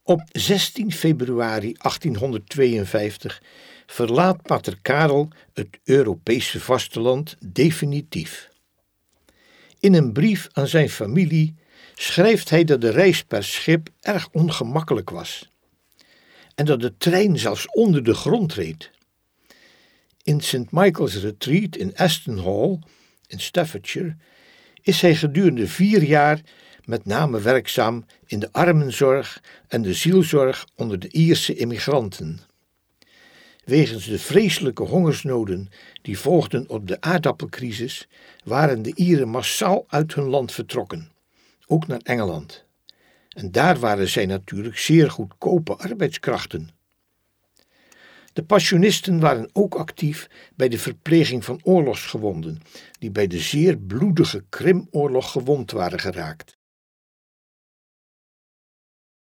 Op 16 februari 1852 verlaat pater Karel het Europese vasteland definitief. In een brief aan zijn familie schrijft hij dat de reis per schip erg ongemakkelijk was en dat de trein zelfs onder de grond reed. In St. Michael's Retreat in Aston Hall in Staffordshire is hij gedurende 4 jaar met name werkzaam in de armenzorg en de zielzorg onder de Ierse immigranten. Wegens de vreselijke hongersnoden die volgden op de aardappelcrisis waren de Ieren massaal uit hun land vertrokken, ook naar Engeland. En daar waren zij natuurlijk zeer goedkope arbeidskrachten. De Passionisten waren ook actief bij de verpleging van oorlogsgewonden, die bij de zeer bloedige Krimoorlog gewond waren geraakt.